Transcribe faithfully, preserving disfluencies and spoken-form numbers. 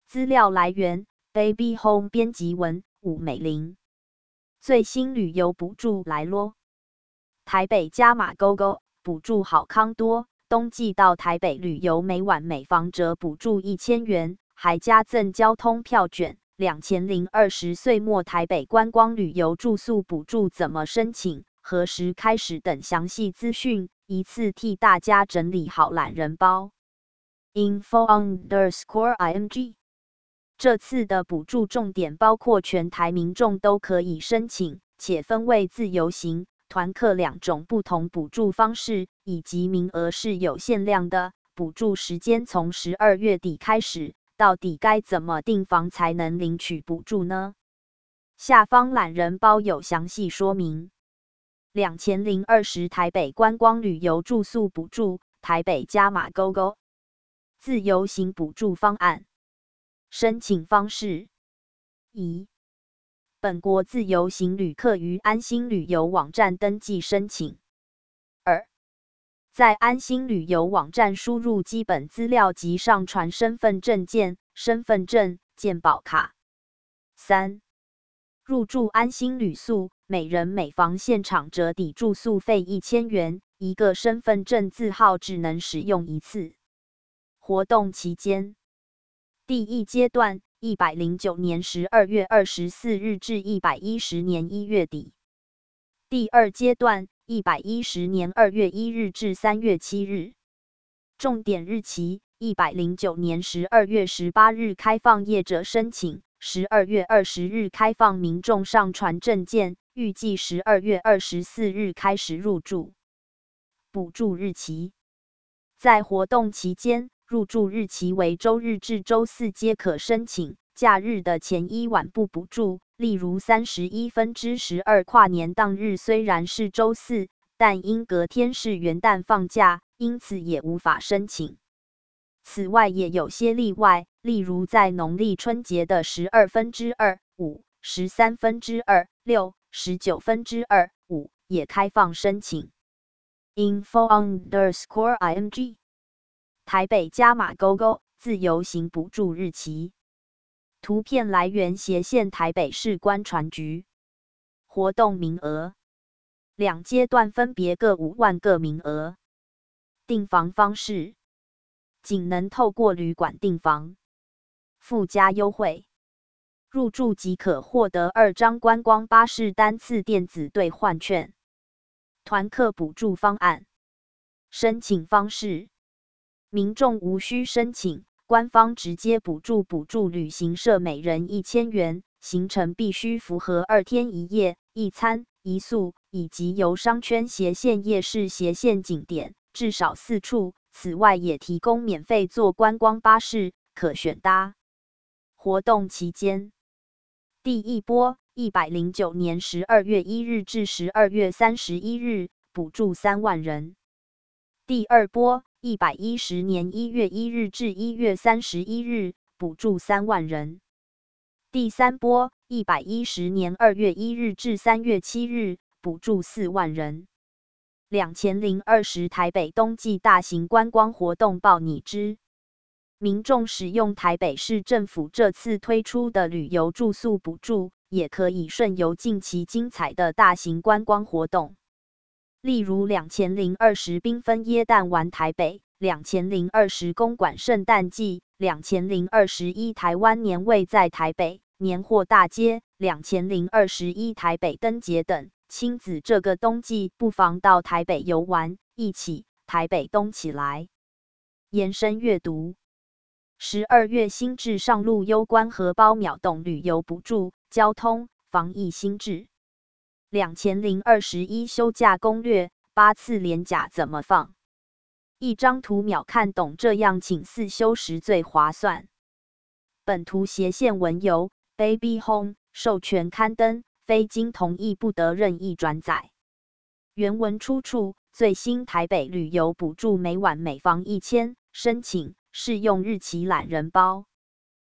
资料来源 ：Baby Home 编辑文武美玲。最新旅游补助来咯！台北加码勾勾，补助好康多。冬季到台北旅游，每晚每房折补助一千元，还加赠交通票券。两千零二十岁末台北观光旅游住宿补助怎么申请？何时开始等详细资讯，一次替大家整理好懒人包。info underscore img。这次的补助重点包括全台民众都可以申请，且分为自由行、团客两种不同补助方式，以及名额是有限量的。补助时间从十二月底开始，到底该怎么订房才能领取补助呢？下方懒人包有详细说明。两千零二十台北观光旅游住宿补助，台北加码勾勾，自由行补助方案。申请方式：一、本国自由行旅客于安心旅游网站登记申请。二、在安心旅游网站输入基本资料及上传身份证件、身份证、健保卡。三、入住安心旅宿，每人每房现场折抵住宿费一千元，一个身份证字号只能使用一次。活动期间：第一阶段，一百零九年十二月二十四日至一百一十年一月底；第二阶段，一百一十年二月一日至三月七日。重点日期：一百零九年十二月十八日开放业者申请，十二月二十日开放民众上传证件，预计十二月二十四日开始入住。补助日期：在活动期间，入住日期为周日至周四皆可申请，假日的前一晚不补助。例如三十一分之十二跨年当日虽然是周四，但因隔天是元旦放假，因此也无法申请。此外也有些例外，例如在农历春节的十二分之二、五、十三分之二、六、十九分之二、五也开放申请。info underscore img。台北加码勾勾，自由行补助日期。图片来源斜线台北市观传局。活动名额：两阶段分别各五万个名额。订房方式：仅能透过旅馆订房。附加优惠：入住即可获得二张观光巴士单次电子兑换券。团客补助方案。申请方式：民众无需申请，官方直接补助补助旅行社每人一千元，行程必须符合二天一夜、一餐一宿，以及由商圈斜线夜市斜线景点至少四处。此外也提供免费坐观光巴士，可选搭。活动期间：第一波一百零九年十二月一日至十二月三十一日，补助三万人。第二波一百一十年一月一日至一月三十一日，补助三万人。第三波一百一十年二月一日至三月七日，补助四万人。两千零二十台北冬季大型观光活动报拟之。民众使用台北市政府这次推出的旅游住宿补助，也可以顺游近期精彩的大型观光活动。例如两千零二十缤纷耶诞玩台北，两千零二十公馆圣诞季，两千零二十一台湾年味在台北，年货大街，两千零二十一台北灯节等。亲子这个冬季不妨到台北游玩，一起台北冬起来。延伸阅读：十二月新制上路攸关荷包秒懂旅游补助、交通、防疫新制。两千零二十一休假攻略，八次连假怎么放？一张图秒看懂，这样请四休时最划算。本图斜线文由 Baby Home 授权刊登，非经同意不得任意转载。原文出处最新台北旅游补助，每晚每房一千，申请适用日期懒人包。